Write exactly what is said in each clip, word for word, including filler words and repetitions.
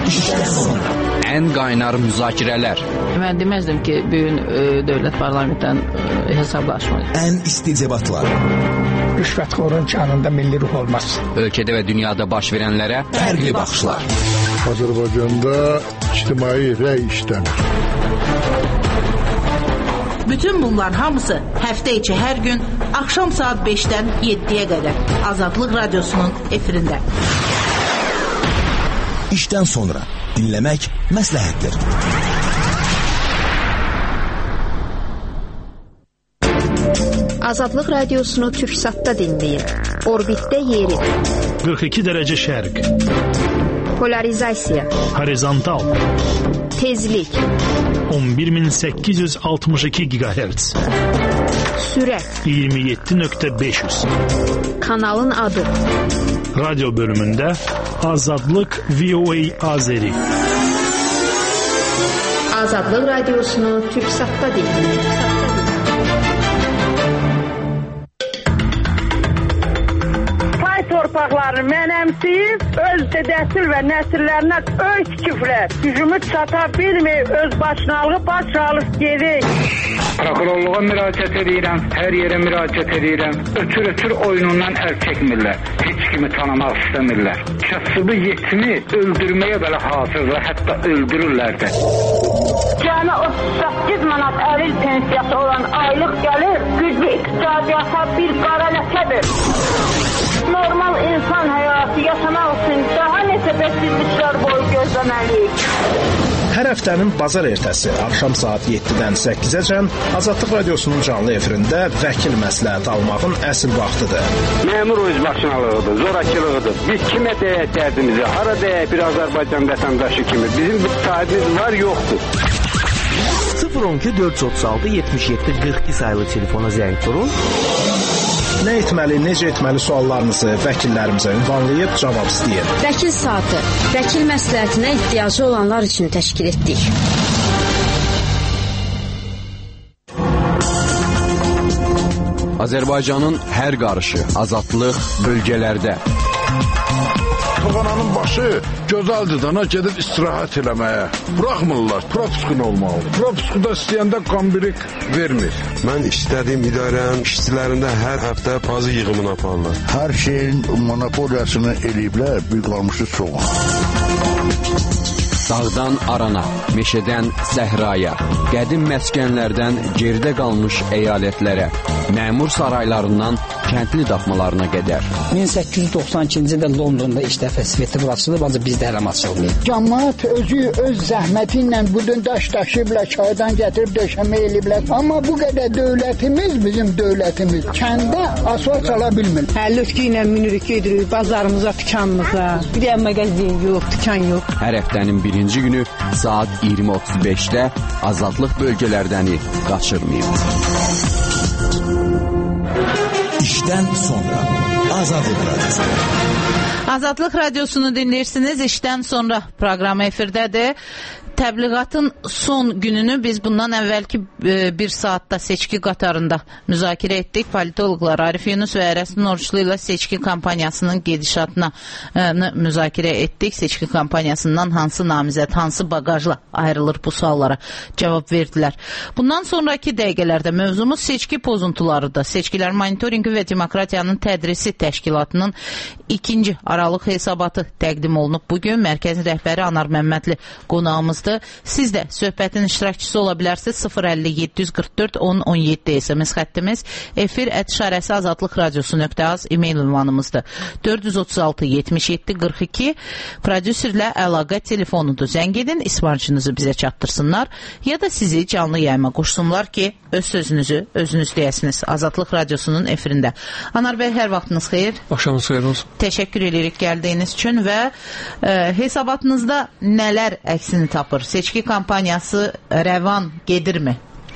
İşdən sonra. Ən qaynar müzakirələr. Mən deməzdim ki, bu gün e, dövlət parlamentdən e, hesablaşmalı. Ən isti debatlar. Rüşvətxorun canında milli ruh olmaz. Ölkədə və dünyada baş verənlərə Fərqli baxışlar. Azərbaycanda ictimai rəy işlənir. Bütün bunlar hamısı həftə içi hər gün axşam saat beşdən yeddiyə qədər Azadlıq Radiosunun efirində. İşdən sonra dinləmək məsləhətdir. Azadlıq Radiosunu Türksatda dinləyin. Orbitdə yeri. qırx iki dərəcə şərq. Polarizasiya. Horizontal. Tezlik. on bir min səkkiz yüz altmış iki gigahertz. Sürət. iyirmi yeddi nöqtə beş yüz. Kanalın adı. Radyo bölümündə Azadlıq V O A Azeri. Azadlıq Radiosunu Türksatda dinləyin. Torpaqlarını mənəmsiyib, öz dədəsil və nəsillərinə öz küfrət, gücümü çata bilməyib, öz başınalığı baş alıb gedik. Prokurorluğa müraciət edirəm, hər yerə müraciət edirəm. Ötür-ötür oyunundan əl çəkmirlər, heç kimi tanımaq istəmirlər. Kasıbı yetimi öldürməyə belə hazırlar, hətta öldürürlər də. Cəmi otuz səkkiz manat əlil pensiyası olan aylıq gəlir, güclü iqtisadiyyata bir qara ləkədir. Normal insan həyatı yaşamaq üçün daha neçə bəksizliklər boyu gözləməliyik. Hər həftənin bazar ertəsi axşam saat yeddidən səkkizəcən Azadlıq Radiosunun canlı efirində vəkil məsləhət almağın əsl vaxtıdır. Məmur özbaşınalığıdır, zorakılığıdır. Biz kimə deyək dərdimizi, hara deyək bir Azərbaycan vətəndaşı kimi. Bizim bir sahibimiz var, yoxdur. sıfır on iki dörd yüz otuz altı yetmiş yeddi qırx iki sayılı telefona zəng vurun. Nə etməli, necə etməli suallarınızı vəkillərimizə ünvanlayıb cavab istəyin. Vəkil saatı, vəkil məsləhətinə ehtiyacı olanlar üçün təşkil etdik. Azərbaycanın hər qarışı, azadlıq bölgələrdə. Toğananın başı gözəldir dana gedib istirahət eləməyə. Buraxmırlar, propiskun olmalı. Propuskuda istəyəndə qambirik vermir. Mən istədiyim idarənin işçilərində hər həftə pazı yığımını aparırlar. Hər şeyin monopoliyasını eləyiblər, bir qalmışı çox. Dağdan arana, meşədən səhraya, qədim məskənlərdən geridə qalmış əyalətlərə, məmur saraylarından kəndli daxmalarına qədər. min səkkiz yüz doxsan ikinci ildə Londonda iş dəfə festival açılıb, ancaq bizdə hələ açılmayıb. Cəmaət özü öz zəhməti ilə budun daş daşıyıblar, çaydan gətirib döşəmə eləyiblər. Amma bu qədər dövlətimiz, bizim dövlətimiz kəndə asfalt çala bilmir. Həllötkü ilə minirik, gedirik bazarımıza, dükanımıza. Bir də mağazin yox, dükan yox. Hər həftənin birinci günü saat iyirmi otuz beşdə Azadlıq bölgələrdəni qaçırmayın. İşdən sonra Azadlıq Radiosu. Azadlıq Radiosunu dinləyirsiniz. İşdən sonra proqramı efirdədir. Təbliğatın son gününü biz bundan əvvəlki bir saatda seçki qatarında müzakirə etdik. Politoloqlar Arif Yunus və Ərəstin Oruçlu ilə seçki kampaniyasının gedişatını müzakirə etdik. Seçki kampaniyasından hansı namizəd, hansı bagajla ayrılır bu suallara cavab verdilər. Bundan sonraki dəqiqələrdə mövzumuz seçki pozuntularıdır. Seçkilər Monitorinqi və Demokratiyanın Tədrisi Təşkilatının ikinci aralıq hesabatı təqdim olunub. Bugün mərkəzin rəhbəri Anar Məmmədli qonağımızdır. Siz də söhbətin iştirakçısı ola bilərsiniz. sıfır əlli yeddi yüz qırx dörd on on yeddi S M S xəttimiz, efir ət işarəsi azadlıq radiosu nöqtə az e-mail ünvanımızdır. dörd yüz otuz altı yetmiş yeddi qırx iki prodüserlə əlaqə telefonudur. Zəng edin, ismarcınızı bizə çatdırsınlar ya da sizi canlı yayıma qoşsunlar ki, öz sözünüzü özünüz deyəsiniz. Azadlıq radiosunun efirində. Anar bəy, hər vaxtınız xeyir. Axşamınız xeyir olsun. Təşəkkür edirik gəldiyiniz üçün və e, hesabatınızda nələr əksini tapır? Seçki kampaniyası rəvan gedirmi?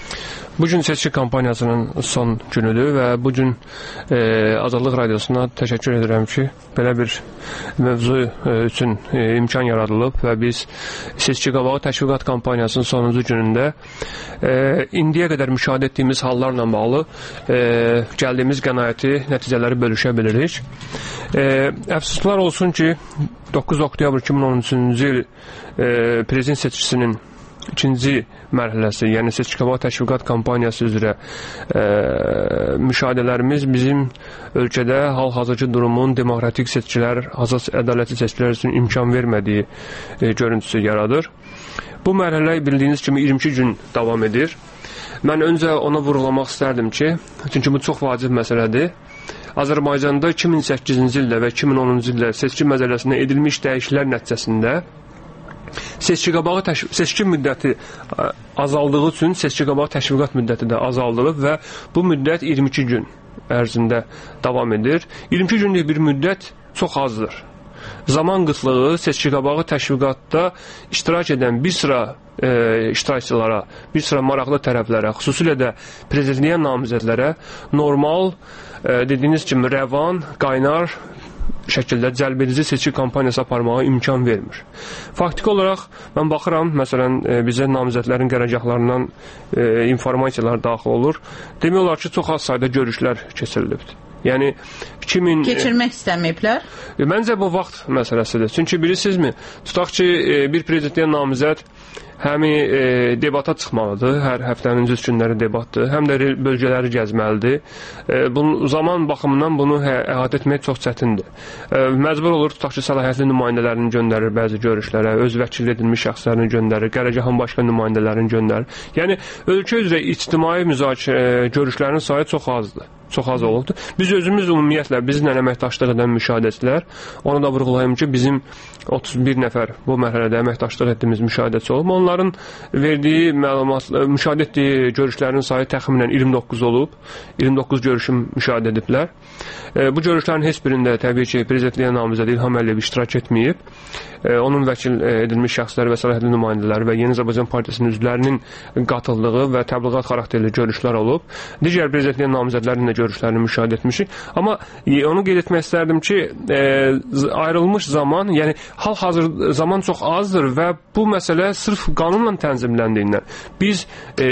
Bu gün seçki kampaniyasının son günüdür və bu gün e, Azadlıq Radiosuna təşəkkür edirəm ki, belə bir mövzu e, üçün e, imkan yaradılıb və biz seçki qabağı təşviqat kampaniyasının sonuncu günündə e, indiyə qədər müşahidə etdiyimiz hallarla bağlı e, gəldiyimiz qənaəti, nəticələri bölüşə bilirik. E, əfsuslar olsun ki, doqquz oktyabr iki min on üçüncü il e, prezident seçkisinin ikinci mərhələsi, yəni seçki qabağı təşviqat kampaniyası üzrə e, müşahidələrimiz bizim ölkədə hal-hazırki durumun demokratik seçkilər, azad ədalətli seçkilər üçün imkan vermədiyi e, görüntüsü yaradır. Bu mərhələ bildiyiniz kimi iyirmi iki gün davam edir. Mən öncə ona vurğulamaq istərdim ki, çünki bu çox vacib məsələdir. Azərbaycanda iki min səkkizinci ildə və iki min onuncu ildə seçki məcəlləsində edilmiş dəyişikliklər nəticəsində seçki qabağı seçki müddəti azaldığı üçün seçki qabağı təşviqat müddəti də azaldılıb və bu müddət iyirmi iki gün ərzində davam edir. iyirmi iki günlük bir müddət çox azdır. Zaman qıtlığı seçki qabağı təşviqatda iştirak edən bir sıra e, iştirakçılara, bir sıra maraqlı tərəflərə, xüsusilə də prezidentliyə namizədlərə normal, e, dediyiniz kimi rəvan, qaynar şəkildə cəlbedici seçki kampaniyası aparmağa imkan vermir. Faktiki olaraq mən baxıram, məsələn, e, bizə namizədlərin qərargahlarından e, informasiyalar daxil olur. Demək olar ki, çox az sayda görüşlər keçirilibdir. Yəni iki min keçirmək istəməyiblər. E, məncə bu vaxt məsələsidir. Çünki bilirsinizmi, tutaq ki, e, bir prezidentliyə namizəd həmi e, debata çıxmalıdır, hər həftənin üç günləri debatdır, həm də bölgələri gəzməlidir. E, bunun zaman baxımından bunu hə, əhatə etmək çox çətindir. E, məcbur olur, tutaq ki, səlahiyyətli nümayəndələrini göndərir bəzi görüşlərə, öz vəkil edilmiş şəxslərini göndərir, qərargahın başqa nümayəndələrini göndərir. Yəni, ölkə üzrə ictimai müzakirə görüşlərinin sayı çox azdır. Çox az olubdur. Biz özümüz ümumiyyətlə, bizlə əməkdaşlıq edən müşahidəçilər, onu da vurğulayım ki, bizim otuz bir nəfər bu mərhələdə əməkdaşlıq etdiyimiz müşahidəçi olub. Onların verdiyi məlumat, müşahidə etdiyi görüşlərin sayı təxminən iyirmi doqquz olub. iyirmi doqquz görüşüm müşahidə ediblər. E, bu görüşlərin heç birində təbii ki, prezidentliyə namizəd İlham Əliyev iştirak etməyib. E, onun vəkil edilmiş şəxsləri və səlahiyyətli nümayəndələri və Yeni Azərbaycan Partiyasının üzvlərinin qatıldığı və təbliğat xarakterli görüşlər olub. Digər prezidentliyə namizədlərin də görüşlərini müşahidə etmişik. Amma e, onu qeyd etmək istərdim ki, e, ayrılmış zaman, yəni hal-hazır zaman çox azdır və bu məsələ sırf qanunla tənzimləndiyindən biz e,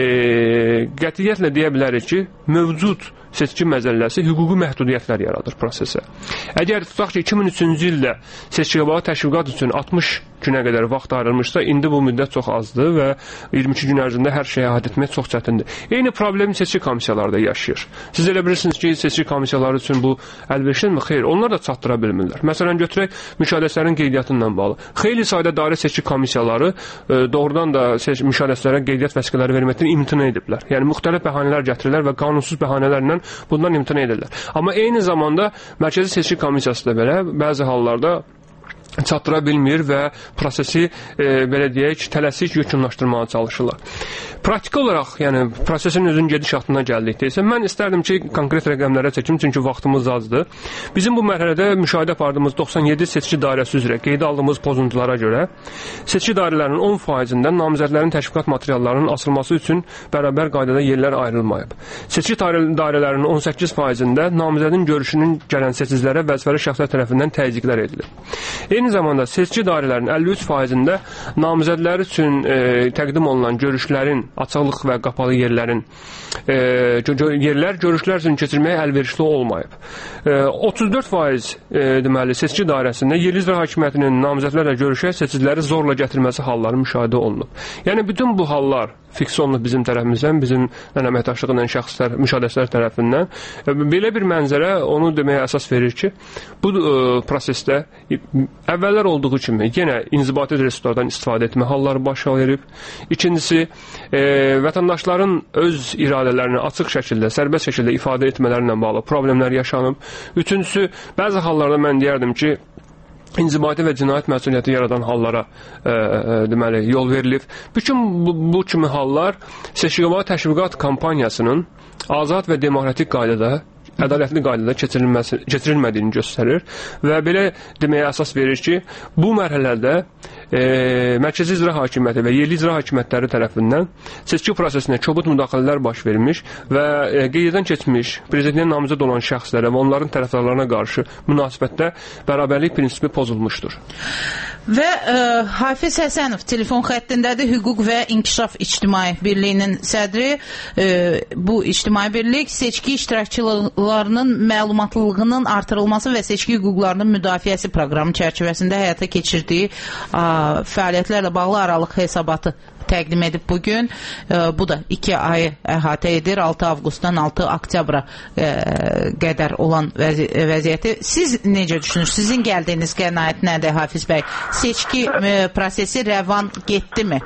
qətiyyətlə deyə bilərik ki, mövcud seçki məcəlləsi hüquqi məhdudiyyətlər yaradır prosesə. Əgər tutaq ki, iki min üçüncü ildə seçki qabağı təşviqat üçün altmış günə qədər vaxt ayrılmışsa, indi bu müddət çox azdır və iyirmi iki gün ərzində hər şeyə əhatə etmək çox çətindir. Eyni problem seçki komissiyalarda yaşayır. Siz elə bilirsiniz ki, seçki komissiyaları üçün bu əlverişlidirmi? Xeyr, onlar da çatdıra bilmirlər. Məsələn, götürək müşahidəçilərin qeydiyyatı ilə bağlı. Xeyli sayda dairə seçki komissiyaları e, doğrudan da müşahidəçilərə qeydiyyat vəsiqələri verməkdən imtina ediblər. Yəni, müxtəlif bəhanələr gətirirlər və qanunsuz bəhanələrlə bundan imtina edirlər. Amma eyni zamanda Mərkəzi Seçki Komissiyası da belə bəzi hallarda çatdıra bilmir və prosesi e, belə deyək, tələsik yekunlaşdırmağa çalışırlar. Praktiki olaraq, yəni prosesin özünün gedişatına gəldikdə isə mən istərdim ki, konkret rəqəmlərə çəkim, çünki vaxtımız azdır. Bizim bu mərhələdə müşahidə apardığımız doxsan yeddi seçki dairəsi üzrə qeydə aldığımız pozuntulara görə seçki dairələrinin on faizindən namizədlərin təşviqat materiallarının asılması üçün bərabər qaydada yerlər ayrılmayıb. Seçki dairələrinin on səkkiz faizində namizədin görüşünün gələn seçicilərə vəzifəli şəxslər tərəfindən təzyiqlər edilir. Eyni zamanda seçki dairələrinin əlli üç faizində namizədlər üçün e, təqdim olunan görüşlərin, açıqlıq və qapalı yerlərin e, yerlər görüşlər üçün keçirməyə əlverişli olmayıb. E, otuz dörd faiz e, deməli seçki dairəsində Yerli İcra Hakimiyyətinin namizədlərlə görüşə seçiciləri zorla gətirməsi halları müşahidə olunub. Yəni bütün bu hallar fiks olunub bizim tərəfimizdən, bizim əməkdaşlıq edən şəxslər, müşahidəçilər tərəfindən. E, belə bir mənzərə onu deməyə əsas verir ki, bu e, prosesdə əvvəllər olduğu kimi yenə inzibati resurslardan istifadə etmə halları baş verib. İkincisi, e, vətəndaşların öz iradələrini açıq şəkildə, sərbəst şəkildə ifadə etmələrlə bağlı problemlər yaşanıb. Üçüncüsü, bəzi hallarda mən deyərdim ki, inzibati və cinayət məsuliyyəti yaradan hallara e, e, deməli, yol verilib. Bütün bu, bu kimi hallar seçki qabağı təşviqat kampaniyasının azad və demokratik qaydada, ədalətli qaydada keçirilmədiyini göstərir və belə deməyə əsas verir ki, bu mərhələdə e, Mərkəzi İcra Hakimiyyəti və yerli icra hakimiyyətləri tərəfindən seçki prosesinə kobud müdaxilələr baş vermiş və e, qeyddən keçmiş prezidentin namizəd olan şəxslərə və onların tərəfdarlarına qarşı münasibətdə bərabərlik prinsipi pozulmuşdur. Və ə, Hafiz Həsənov telefon xəttindədir. Hüquq və İnkişaf İctimai Birliyinin sədri. Ə, bu İctimai Birlik seçki iştirakçılarının məlumatlılığının artırılması və seçki hüquqlarının müdafiəsi proqramı çərçivəsində həyata keçirdiyi ə, fəaliyyətlərlə bağlı aralıq hesabatı təqdim edib bugün. Bu da iki ayı əhatə edir. altı avqustdan altı oktyabra qədər olan vəziyyəti. Siz necə düşünürsünüz? Sizin gəldiyiniz qənaət nədir, Hafiz bəy? Seçki prosesi rəvan getdimi?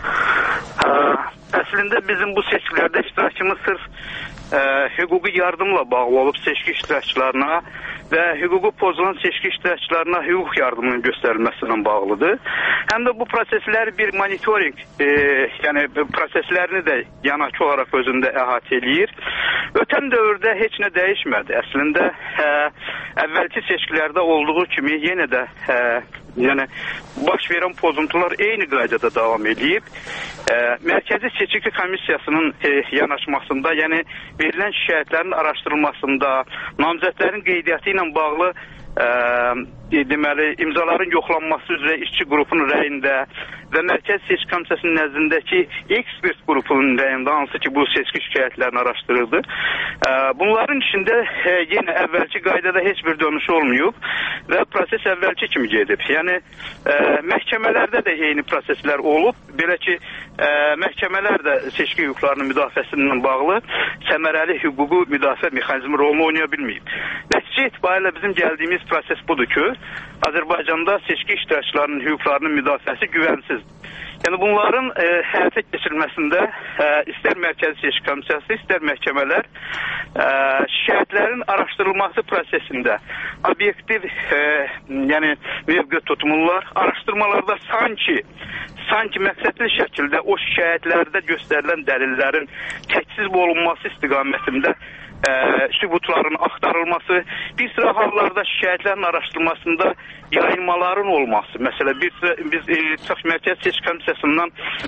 Əslində bizim bu seçkilərdə iştirakımız sırf ə, hüquqi yardımla bağlı olub seçki iştirakçılarına və hüququ pozulan seçki iştirakçılarına hüquq yardımının göstərilməsindən bağlıdır. Həm də bu proseslər bir monitoring, e, yəni proseslərini də yanaki olaraq özündə əhatə eləyir. Ötən dövrdə heç nə dəyişmədi. Əslində ə, əvvəlki seçkilərdə olduğu kimi yenə də ə, yəni baş verən pozuntular eyni qaydada davam edib. E, Mərkəzi Seçki Komissiyasının e, yanaşmasında, yəni verilən şikayətlərin araşdırılmasında, namizədlərin qeydiyyatı ilə bağlı e, deməli imzaların yoxlanması üzrə işçi qrupunun rəyində və Mərkəzi Seçki Komissiyasının nəzdindəki ekspert qrupunun rəyində, hansı ki bu seçki şikayətlərini araşdırırdı. E, bunların içində e, yenə əvvəlki qaydada heç bir dönüş olmayıb və proses əvvəlki kimi gedib. Yəni e, məhkəmələrdə də eyni proseslər olub. Belə ki, e, məhkəmələr də seçki hüquqlarının müdafiəsindən bağlı səmərəli hüququ müdafiə mexanizmi rolunu oynaya bilməyib. Nəticə etibarilə bizim gəldiyimiz proses budur ki, Azərbaycanda seçki iştirakçılarının hüquqlarının müdafiəsi güvənsiz. Yəni bunların e, həyata keçirilməsində e, istər Mərkəzi Seçki Komissiyası, istər məhkəmələr e, şikayətlərin araşdırılması prosesində obyektiv e, yəni mövqe tutmurlar. Araşdırmalarda sanki sanki məqsədli şəkildə o şikayətlərdə göstərilən dəlillərin təksiz olunması istiqamətində e, sübutların axtarılması, bir sıra hallarda şikayətlərin araşdırılmasında yayınmaların olması. Məsələn, bir sıra, biz e, Mərkəzi Seçki Komissiyasından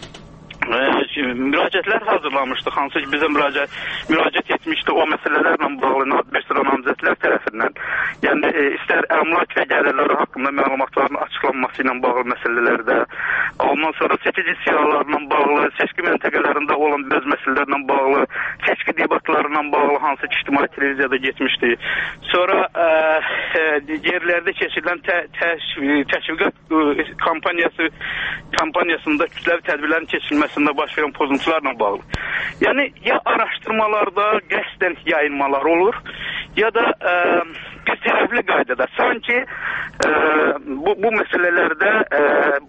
e, müraciətlər hazırlamışdıq, hansı ki bizə müraciət, müraciət etmişdi o məsələlərlə bağlı bir sıra namizədlər tərəfindən. Yəni e, istər əmlak və gəlirləri haqqında məlumatların açıqlanması ilə bağlı məsələlərdə, ondan sonra seçici siyahılarla bağlı, seçki məntəqələrində olan bəzi məsələlərlə bağlı, seçki debatlarla bağlı, hansı ki ictimai televiziyada getmişdi. Sonra e, e, yerlərdə keçirilən tə, tə, təşviqat kampaniyası kampaniyasında kütləvi tədbirlərin keçirilməsində baş verən pozuntularla bağlı. Yəni ya araşdırmalarda qəsdən yayınmalar olur, ya da e, bir tərəfli qaydada sanki e, bu, bu məsələlərdə e,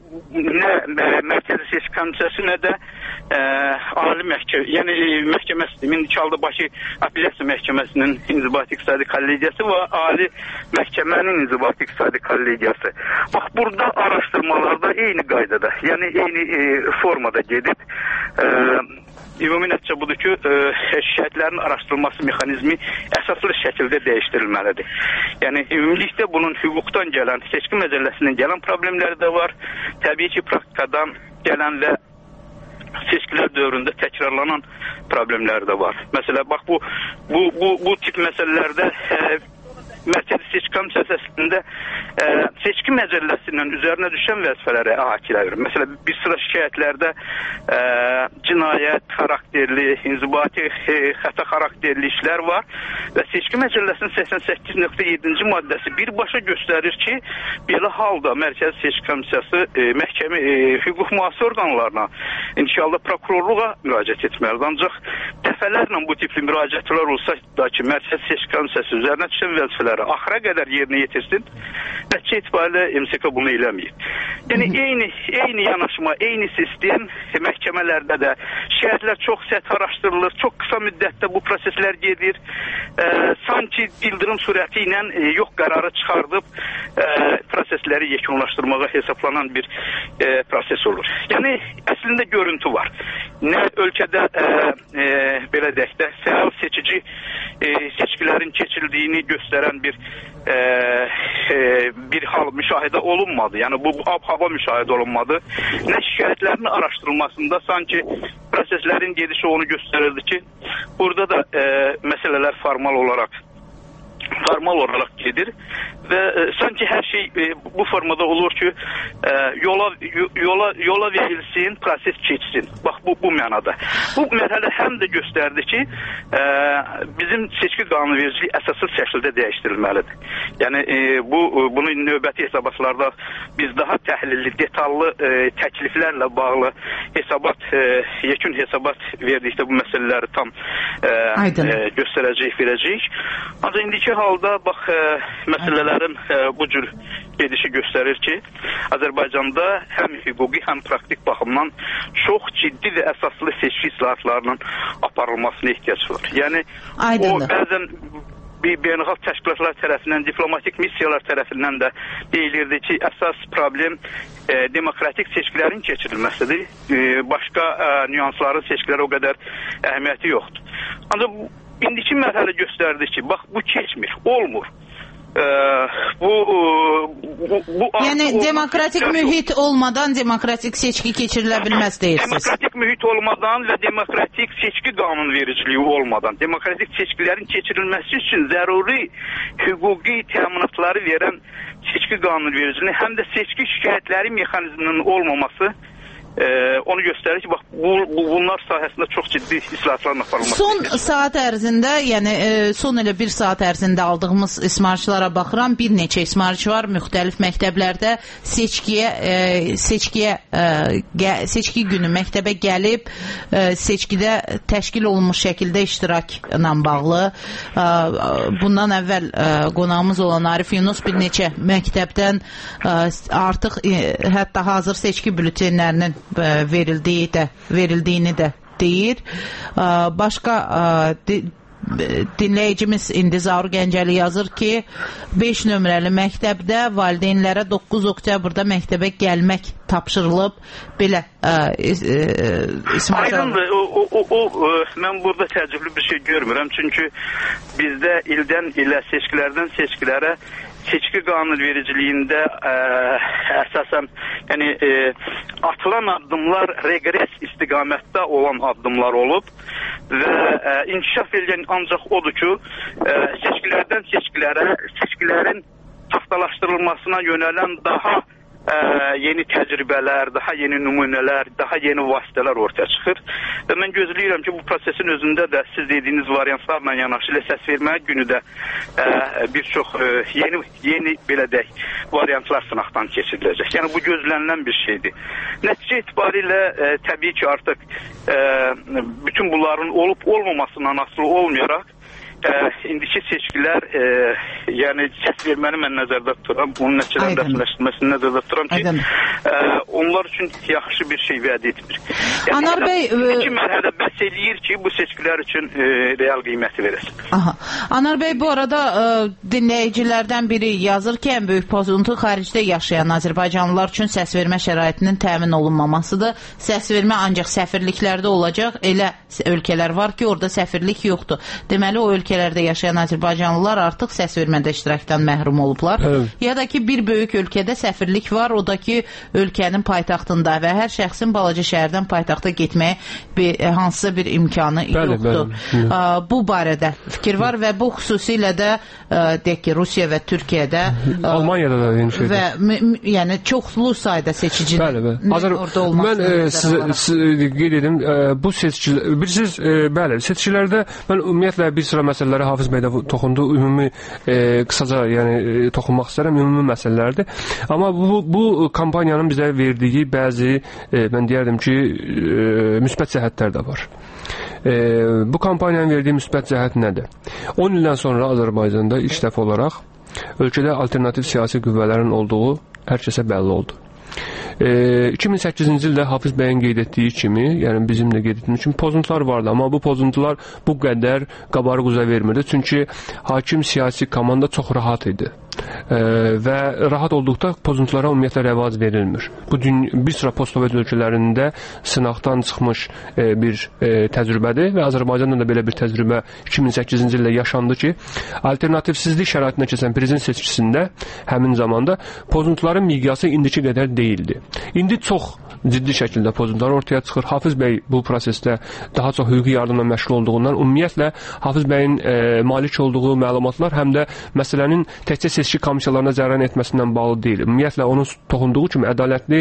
nə Mərkəzi Seçki Komissiyası, nə də e, Ali Məhkəmə, yəni məhkəməsi, Mindiçalda Bakı Apellyasiya Məhkəməsinin İnzibati İqtisadi Kollegiyası və Ali Məhkəmənin İnzibati İqtisadi Kollegiyası. Bax, burada araşdırmalarda eyni qaydada, yəni eyni e, formada gedib, e, ümumi nəticə budur ki, e, şikayətlərin araşdırılması mexanizmi əsaslı şəkildə dəyişdirilməlidir. Yəni, ümumilikdə bunun hüquqdan gələn, seçki məcəlləsindən gələn problemləri də var. Təbii ki, praktikadan gələn və seçkilər dövründə təkrarlanan problemləri də var. Məsələn, bax, bu, bu, bu, bu tip məsələlərdə e, Mərkəzi Seçki Komissiyası əslində e, seçki məcəlləsindən üzərinə düşən vəzifələrə ahakilər. Məsələn, bir sıra şikayətlərdə e, cinayət xarakterli, inzibati e, xəta xarakterli işlər var və seçki məcəlləsinin səksən səkkiz nöqtə yeddinci maddəsi birbaşa göstərir ki, belə halda Mərkəzi Seçki Komissiyası e, məhkəmə e, hüquq mühafizə orqanlarına, inşallah prokurorluğa müraciət etməlidir. Ancaq dəfələrlə bu tipli müraciətlər olsa da ki, Mərkəzi Seçki Komissiyası üzərinə düşən vəzifələr axıra qədər yerinə yetirsin, nəticə etibarilə M S K bunu eləməyib. Yəni, eyni, eyni yanaşma, eyni sistem məhkəmələrdə də şikayətlər çox sərt araşdırılır, çox qısa müddətdə bu proseslər gedir. E, sanki bildirim surəti ilə e, yox qərarı çıxardıb e, prosesləri yekunlaşdırmağa hesaplanan bir e, proses olur. Yəni, əslində əslində görüntü var. Nə ölkədə e, e, belə deyək də fəal seçici e, seçkilərin keçirdiyini göstərən bir e, e, bir hal müşahidə olunmadı. Yəni bu ab-hava müşahidə olunmadı. Nə şikayətlərin araşdırılmasında sanki proseslərin gedişi onu göstərirdi ki, burada da e, məsələlər formal olaraq formal olaraq gedir və e, sanki hər şey e, bu formada olur ki, e, yola yola yola verilsin, proses keçsin. Bax bu bu mənada. Bu mərhələ həm də göstərdi ki, e, bizim seçki qanunvericiliyi əsassız şəkildə dəyişdirilməlidir. Yəni e, bu bunu növbəti hesabatlarda biz daha təhlilli, detallı e, təkliflərlə bağlı hesabat e, yekun hesabat verdikdə bu məsələləri tam e, e, göstərəcəyik, verəcəyik. Ancaq indiki halda bax e, məsələlərin e, bu cür gedişi göstərir ki, Azərbaycanda həm hüquqi, həm praktik baxımdan çox ciddi və əsaslı seçki islahatlarının aparılmasına ehtiyac var. Yəni Aydındır. O bəzən bir beynəlxalq təşkilatlar tərəfindən, diplomatik missiyalar tərəfindən də deyilirdi ki, əsas problem e, demokratik seçkilərin keçirilməsidir. E, başqa e, nüansların seçkilərə o qədər əhəmiyyəti yoxdur. Ancaq indiki mərhələ göstərdi ki, bax bu keçmir, olmur. Ee, bu, bu, bu yəni demokratik olmaz, mühit olmadan demokratik seçki keçirilə bilməz deyirsiniz. Demokratik mühit olmadan və demokratik seçki qanunvericiliyi olmadan demokratik seçkilərin keçirilməsi üçün zəruri hüquqi təminatları verən seçki qanunvericiliyi həm də seçki şikayətləri mexanizminin olmaması Ee, onu göstərir ki, bax, bu, bu, bunlar sahəsində çox ciddi islahatların aparılması. Son saat ərzində, yəni e, son elə bir saat ərzində aldığımız ismarışlara baxıram, bir neçə ismarış var müxtəlif məktəblərdə seçkiyə, e, seçkiyə, e, gə, seçki günü məktəbə gəlib, e, seçkidə təşkil olunmuş şəkildə iştirakla bağlı. E, bundan əvvəl e, qonağımız olan Arif Yunus bir neçə məktəbdən e, artıq e, hətta hazır seçki bültenlərinin verildiyi də, verildiyini də deyir. Başqa dinləyicimiz İndizar Gəncəli yazır ki, beş nömrəli məktəbdə valideynlərə doqquz oktyabrda məktəbə gəlmək tapşırılıb. Belə İsmail Aydındır. O, o, o, o, mən burada təəccüblü bir şey görmürəm. Çünki bizdə ildən ilə seçkilərdən seçkilərə seçki qanunvericiliyində ə, əsasən yəni, ə, atılan addımlar reqres istiqamətdə olan addımlar olub və ə, inkişaf edən ancaq odur ki, ə, seçkilərdən seçkilərə seçkilərin taxtalaşdırılmasına yönələn daha Ə, yeni təcrübələr, daha yeni nümunələr, daha yeni vasitələr ortaya çıxır. Və mən gözləyirəm ki, bu prosesin özündə də siz dediyiniz variantlarla yanaşı ilə səs vermə günü də ə, bir çox ə, yeni, yeni belə deyək, variantlar sınaqdan keçiriləcək. Yəni bu gözlənilən bir şeydir. Nəticə itibarilə ə, təbii ki, artıq ə, bütün bunların olub olmamasından asılı olmayaraq Ə, indiki seçkilər ə, yəni səs verməni mən nəzərdə tuturam, onun nəticələrin rəsmiləşdirilməsini nəzərdə tuturam ki, ə, onlar üçün yaxşı bir şey vəd etmir. Yəni, Anar bəy, iki mərhələ bəhs eləyir ki, bu seçkilər üçün ə, real qiyməti verəsin. Aha. Anar bəy, bu arada ə, dinləyicilərdən biri yazır ki, ən böyük pozuntu xaricdə yaşayan Azərbaycanlılar üçün səs vermə şəraitinin təmin olunmamasıdır. Səs vermə ancaq səfirliklərdə olacaq. Elə ölkələr var ki, orada səfirlik yoxdur. Deməli, o ölkə ölkələrdə yaşayan Azərbaycanlılar artıq səs vermədə iştirakdan məhrum olublar. Evet. Ya da ki, bir böyük ölkədə səfirlik var, o da ki, ölkənin paytaxtında və hər şəxsin balaca şəhərdən paytaxta getməyə bir, hansısa bir imkanı bəli, yoxdur. Bəli. A, bu barədə fikir var və bu xüsusilə də a, deyək ki, Rusiya və Türkiyədə a, Almaniyada da eyni şeydir. Və yəni çoxlu sayda seçicinin Azər, orada olması. Mən e, sizə, sizə qeyd edim, e, bu seçkilər, bilirsiniz, e, bəli, seçkilərdə mən ümumiyyətlə bir sıra məsələləri Hafiz bəy də toxundu, ümumi e, qısaca yəni e, toxunmaq istərəm, ümumi məsələlərdir. Amma bu, bu kampaniyanın bizə verdiyi bəzi, e, mən deyərdim ki, e, müsbət cəhətlər də var. E, bu kampaniyanın verdiyi müsbət cəhət nədir? on ildən sonra Azərbaycanda ilk dəfə olaraq ölkədə alternativ siyasi qüvvələrin olduğu hər kəsə bəlli oldu. E, iki min səkkizinci ildə Hafiz bəyin qeyd etdiyi kimi, yəni bizim də qeyd etdiyimiz kimi pozuntular vardı, amma bu pozuntular bu qədər qabarıq uza vermirdi. Çünki hakim siyasi komanda çox rahat idi. e, və rahat olduqda pozuntulara ümumiyyətlə rəvac verilmir. Bu bir sıra postsovet ölkələrində sınaqdan çıxmış e, bir e, təcrübədir və Azərbaycanda da belə bir təcrübə iki min səkkizinci ildə yaşandı ki, alternativsizlik şəraitində keçən prezident seçkisində həmin zamanda pozuntuların miqyası indiki qədər deyildi. İndi çox ciddi şəkildə pozuntular ortaya çıxır. Hafiz bəy bu prosesdə daha çox hüquqi yardımla məşğul olduğundan ümumiyyətlə Hafiz bəyin e, malik olduğu məlumatlar həm də məsələnin təkcə seçki komissiyalarına zərər etməsindən bağlı deyil. Ümumiyyətlə onun toxunduğu kimi ədalətli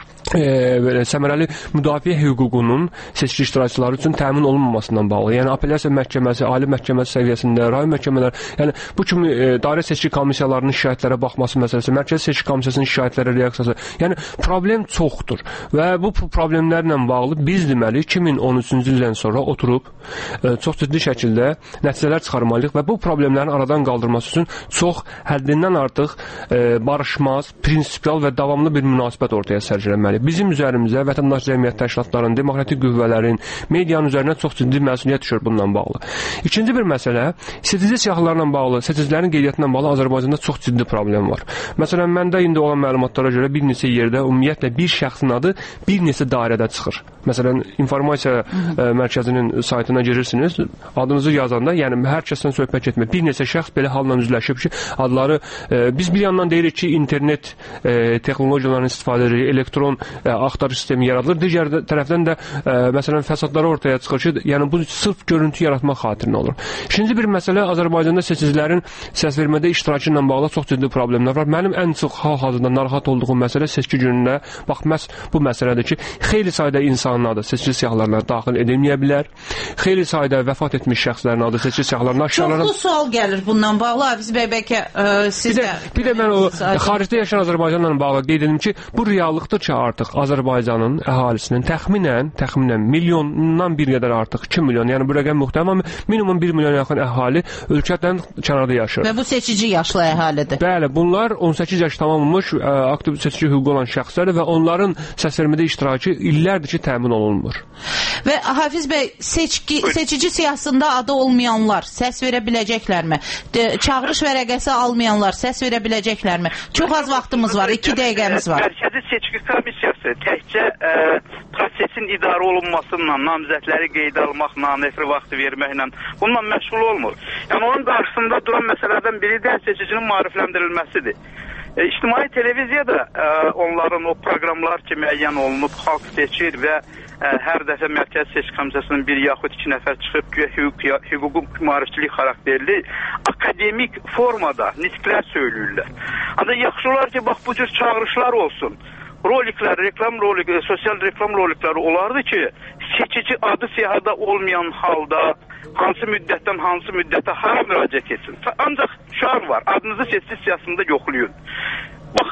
e, səmərəli müdafiə hüququnun seçki iştirakçıları üçün təmin olunmamasından bağlı. Yəni apellyasiya məhkəməsi, ali məhkəməsi səviyyəsində, rayon məhkəmələri, yəni bu kimi e, dairə seçki komissiyalarının şikayətlərə baxması məsələsi, mərkəzi seçki komissiyasının şikayətlərə reaksiyası. Yəni problem çoxdur və bu problemlərlə bağlı biz deməli iki min on üçüncü ildən sonra oturub e, çox ciddi şəkildə nəticələr çıxarmalıyıq və bu problemlərin aradan qaldırması üçün çox həddindən artıq e, barışmaz, prinsipial və davamlı bir münasibət ortaya sərgiləməlidir. Bizim üzərimizə vətəndaş cəmiyyət təşkilatlarının, demokratik qüvvələrin, medianın üzərinə çox ciddi məsuliyyət düşür bundan bağlı. İkinci bir məsələ, seçici siyahılarla bağlı, seçicilərin qeydiyyatla bağlı Azərbaycanda çox ciddi problem var. Məsələn, məndə indi olan məlumatlara görə bir neçə yerdə ümumiyyətlə bir şəxsin adı bir neçə dairədə çıxır. Məsələn, informasiya ə, mərkəzinin saytına girirsiniz, adınızı yazanda, yəni hər kəsdən söhbət etmir. Bir neçə şəxs belə halla üzləşib ki, adları ə, biz bir yandan deyirik ki, internet ə, texnologiyalarını istifadə edirik, elektron ə, axtarış sistemi yaradılır. Digər tərəfdən də ə, məsələn fəsadlar ortaya çıxır ki, yəni bu sırf görüntü yaratmaq xatirinə olur. İkinci bir məsələ Azərbaycanda seçicilərin səsvermədə iştirakı ilə bağlı çox ciddi problemlər var. Mənim ən çox hal-hazırda narahat olduğum məsələ seçki günündə bax məhz bu məsələdir ki, xeyli sayda insanın adı seçki siyahılarına daxil edilməyə bilər. Xeyli sayda vəfat etmiş şəxslərin adı seçki siyahılarına aşağılanır. Çoxlu sual gəlir bundan bağlı. Hafiz bəy, bəlkə ə, siz bir də, də... Bir də mən o xaricdə yaşayan Azərbaycanla bağlı qeyd edim ki, bu reallıqdır ki, artıq Azərbaycanın əhalisinin təxminən, təxminən milyondan bir qədər artıq iki milyon, yəni bu rəqəm müxtəlif, amma minimum bir milyon yaxın əhali ölkədən kənarda yaşayır. Və bu seçici yaşlı əhalidir. Bəli, bunlar on səkkiz yaş tamamlamış ə, aktiv seçici hüququ olan şəxslərdir və onların səsvermədə iştirakı illərdir ki, təmin olunmur. Və Hafiz bəy, seçki, seçici siyahısında adı olmayanlar səs verə biləcəklərmi? De, çağırış vərəqəsi almayanlar səs verə biləcəklərmi? Çox az vaxtımız var, iki dəqiqəmiz var. Mərkəzi seçki komissiyası təkcə ə, prosesin idarə olunmasıyla, namizədləri qeydə almaqla, nefri vaxtı verməklə bununla məşğul olmur. Yəni onun qarşısında duran məsələlərdən biri də seçicinin maarifləndirilməsidir. E, İctimai televiziyada e, onların o proqramlar ki müəyyən olunub, xalq seçir və e, hər dəfə Mərkəzi Seçki Komissiyasının bir yaxud iki nəfər çıxıb ki, hüquq, hüquqi maarifçilik xarakterli akademik formada nitqlər söyləyirlər. Ancaq yaxşı olar ki, bax bu cür çağırışlar olsun. Roliklər, reklam rolik, sosial reklam rolikləri olardı ki, seçici adı siyahıda olmayan halda hansı müddətdən hansı müddətə hara müraciət etsin. Ancaq şüar var, adınızı seçici siyasında yoxlayın. Bax,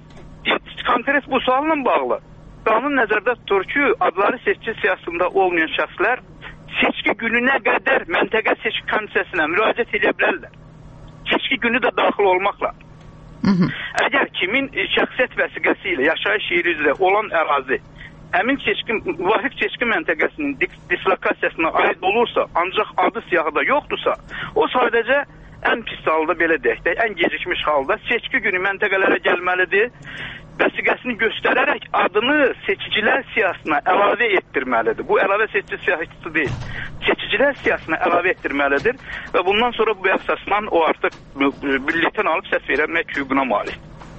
e, konkret bu sualla bağlı qanun nəzərdə tutur ki, adları seçici siyasında olmayan şəxslər seçki gününə qədər məntəqə seçki komissiyasına müraciət edə bilərlər. Seçki günü də daxil olmaqla. Hı -hı. Əgər kimin şəxsiyyət vəsiqəsi ilə yaşayış yeri üzrə olan ərazi həmin seçki, müvafiq seçki məntəqəsinin dislokasiyasına aid olursa, ancaq adı siyahıda yoxdursa, o sadəcə ən pis halda belə deyək də, ən gecikmiş halda seçki günü məntəqələrə gəlməlidir. Vəsiqəsini göstərərək adını seçicilər siyahısına əlavə etdirməlidir. Bu əlavə seçici siyahısı deyil. Seçicilər siyahısına əlavə etdirməlidir və bundan sonra bu əsasla o artıq bülletin alıb səs vermək hüququna malikdir.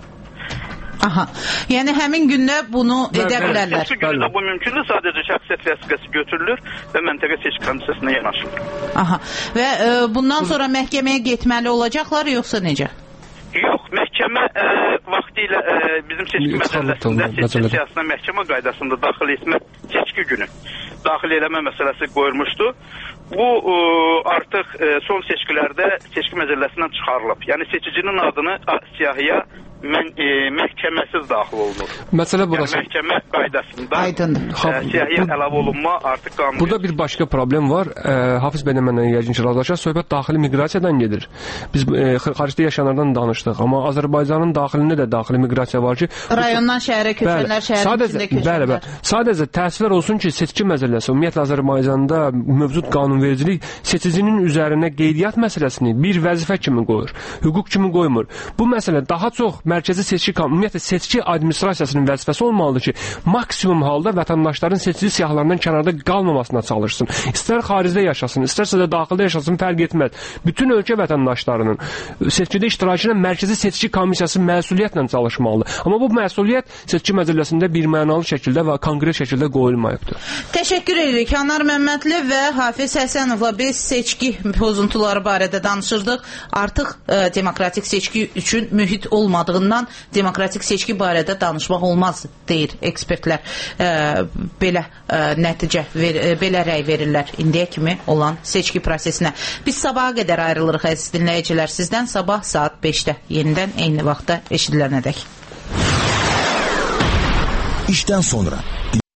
Aha. Yəni həmin gündə bunu edə bilərlər. Seçki günü də bu mümkündür. Sadəcə şəxsiyyət vəsiqəsi götürülür və məntəqə seçki komissiyasına yanaşılır. Aha. Və e, bundan sonra məhkəməyə getməli olacaqlar yoxsa necə? Yox, məhkəmə ə, vaxtı ilə ə, bizim seçki məsələsində seçki siyasına məhkəmə qaydasında daxil etmə seçki günü daxil eləmə məsələsi qoyulmuşdu. Bu ə, artıq ə, son seçkilərdə seçki məcəlləsindən çıxarılıb. Yəni seçicinin adını siyahıya mən, e, məhkəməsiz daxil olunur. Məsələ burası. Yəni, məhkəmə qaydasında Aydındır. e, siyahıya əlavə olunma artıq qanun. Burada bir başqa problem var. E, Hafiz bəy mənlə yəqin ki, razılaşar. Söhbət daxili miqrasiyadan gedir. Biz e, xaricdə yaşayanlardan danışdıq, amma Azərbaycanın daxilində də daxili miqrasiya var ki, rayondan şəhərə köçənlər, şəhərin içində köçənlər. Bəli, bəli. Sadəcə təəssüflər olsun ki, seçki məsələsi, ümumiyyətlə Azərbaycanda mövcud qanunvericilik seçicinin üzərinə qeydiyyat məsələsini bir vəzifə kimi qoyur, hüquq kimi qoymur. Bu məsələ daha çox mərkəzi seçki, ümumiyyətlə seçki administrasiyasının vəzifəsi olmalıdır ki, maksimum halda vətəndaşların seçici siyahılarından kənarda qalmamasına çalışsın. İstər xaricdə yaşasın, istərsə də daxildə yaşasın, fərq etməz. Bütün ölkə vətəndaşlarının seçkidə iştirakına mərkəzi seçki komissiyası məsuliyyətlə çalışmalıdır. Amma bu məsuliyyət seçki məcəlləsində birmənalı şəkildə və konkret şəkildə qoyulmayıbdır. Təşəkkür edirik. Anar Məmmədli və Hafiz Həsənovla biz seçki pozuntuları barədə danışırdıq. Artıq e, demokratik seçki üçün mühit olmadığından demokratik seçki barədə danışmaq olmaz, deyir ekspertlər. E, belə e, nəticə, ver, e, belə rəy verirlər indiyə kimi olan seçki prosesinə. Biz sabaha qədər ayrılırıq əziz dinləyicilər. Sizdən sabah saat beşdə yenidən eyni vaxtda eşidilənədək. İşdən sonra